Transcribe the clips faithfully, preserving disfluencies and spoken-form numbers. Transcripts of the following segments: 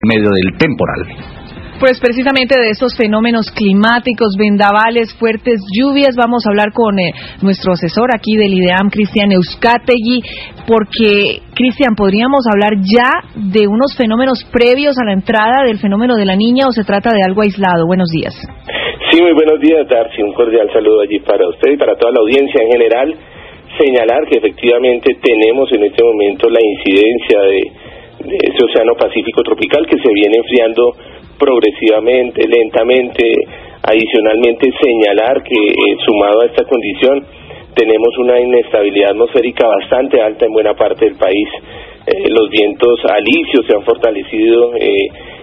medio del temporal. Pues precisamente de estos fenómenos climáticos, vendavales, fuertes lluvias, vamos a hablar con eh, nuestro asesor aquí del IDEAM, Cristian Euskategui, porque, Cristian, ¿podríamos hablar ya de unos fenómenos previos a la entrada del fenómeno de la Niña o se trata de algo aislado? Buenos días. Sí, muy buenos días, Darcy, un cordial saludo allí para usted y para toda la audiencia en general. Señalar que efectivamente tenemos en este momento la incidencia de, de ese océano Pacífico tropical que se viene enfriando progresivamente, lentamente. Adicionalmente, señalar que eh, sumado a esta condición tenemos una inestabilidad atmosférica bastante alta en buena parte del país. Eh, los vientos alisios se han fortalecido eh,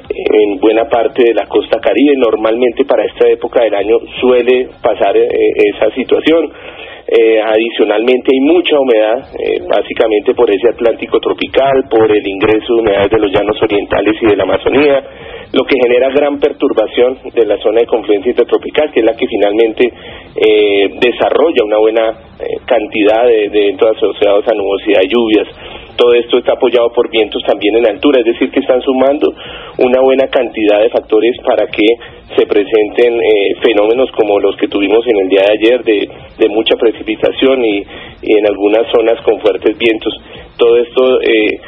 en buena parte de la costa Caribe. Normalmente para esta época del año suele pasar eh, esa situación. Eh, adicionalmente hay mucha humedad, eh, básicamente por ese Atlántico tropical, por el ingreso de humedades de los llanos orientales y de la Amazonía, lo que genera gran perturbación de la zona de confluencia intertropical, que es la que finalmente eh, desarrolla una buena eh, cantidad de, de eventos asociados a nubosidad y lluvias. Todo esto está apoyado por vientos también en altura, es decir, que están sumando una buena cantidad de factores para que se presenten eh, fenómenos como los que tuvimos en el día de ayer, de, de mucha precipitación y, y en algunas zonas con fuertes vientos. Todo esto eh,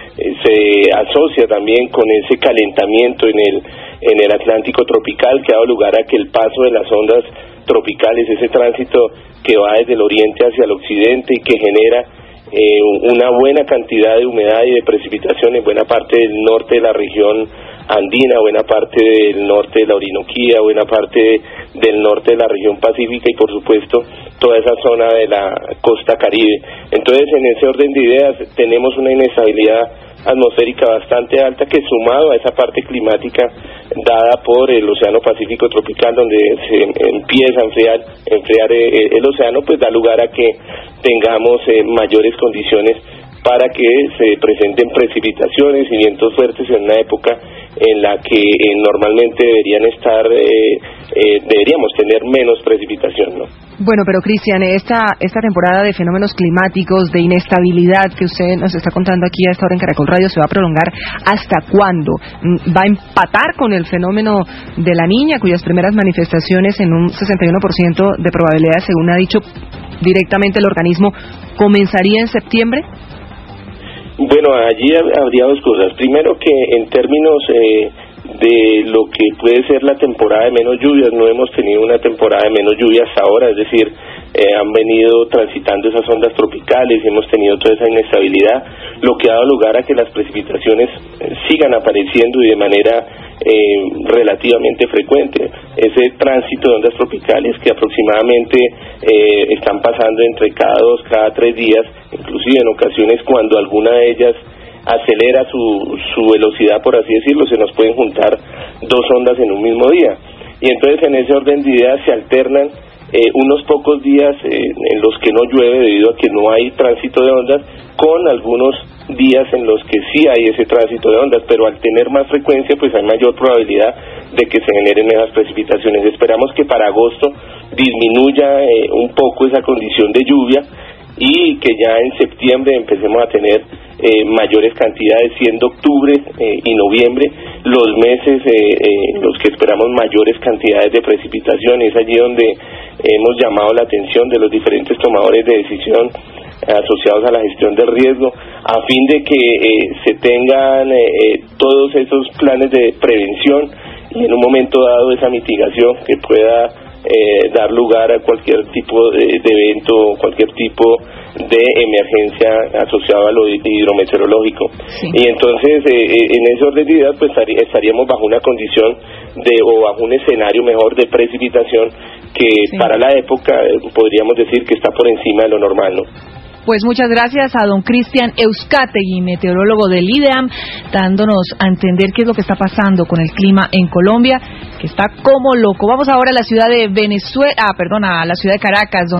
se asocia también con ese calentamiento en el, en el Atlántico tropical, que ha dado lugar a que el paso de las ondas tropicales, ese tránsito que va desde el oriente hacia el occidente y que genera Eh, una buena cantidad de humedad y de precipitación en buena parte del norte de la región andina, buena parte del norte de la Orinoquía, buena parte del norte de la región pacífica y por supuesto toda esa zona de la costa Caribe. Entonces, en ese orden de ideas tenemos una inestabilidad atmosférica bastante alta que, sumado a esa parte climática dada por el océano Pacífico tropical, donde se empieza a enfriar, enfriar el, el océano, pues da lugar a que tengamos eh, mayores condiciones para que se presenten precipitaciones y vientos fuertes en una época en la que eh, normalmente deberían estar, eh, eh, deberíamos tener menos precipitación, ¿no? Bueno, pero Cristian, esta esta temporada de fenómenos climáticos, de inestabilidad que usted nos está contando aquí a esta hora en Caracol Radio, ¿se va a prolongar hasta cuándo? ¿Va a empatar con el fenómeno de la Niña, cuyas primeras manifestaciones en un sesenta y uno por ciento de probabilidad, según ha dicho directamente el organismo, comenzaría en septiembre? Bueno, allí habría dos cosas. Primero, que en términos eh, de lo que puede ser la temporada de menos lluvias, no hemos tenido una temporada de menos lluvias hasta ahora, es decir, eh, han venido transitando esas ondas tropicales, hemos tenido toda esa inestabilidad, lo que ha dado lugar a que las precipitaciones eh, sigan apareciendo y de manera eh, relativamente frecuente. Ese tránsito de ondas tropicales que aproximadamente eh, están pasando entre cada dos, cada tres días, inclusive en ocasiones cuando alguna de ellas acelera su, su velocidad, por así decirlo, se nos pueden juntar dos ondas en un mismo día. Y entonces en ese orden de ideas se alternan eh, unos pocos días eh, en los que no llueve debido a que no hay tránsito de ondas, con algunos días en los que sí hay ese tránsito de ondas, pero al tener más frecuencia pues hay mayor probabilidad de que se generen esas precipitaciones. Esperamos que para agosto disminuya eh, un poco esa condición de lluvia y que ya en septiembre empecemos a tener eh, mayores cantidades, siendo octubre eh, y noviembre los meses eh, eh, los que esperamos mayores cantidades de precipitación. Es allí donde hemos llamado la atención de los diferentes tomadores de decisión eh, asociados a la gestión del riesgo, a fin de que eh, se tengan eh, eh, todos esos planes de prevención y en un momento dado esa mitigación que pueda Eh, dar lugar a cualquier tipo de, de evento, cualquier tipo de emergencia asociado a lo hidrometeorológico. Sí. Y entonces eh, en ese orden de ideas pues estaríamos bajo una condición de o bajo un escenario mejor de precipitación que sí, para la época eh, podríamos decir que está por encima de lo normal, ¿no? Pues muchas gracias a don Cristian Euskategui, meteorólogo del IDEAM, dándonos a entender qué es lo que está pasando con el clima en Colombia, que está como loco. Vamos ahora a la ciudad de Venezuela, ah, perdón, a la ciudad de Caracas, donde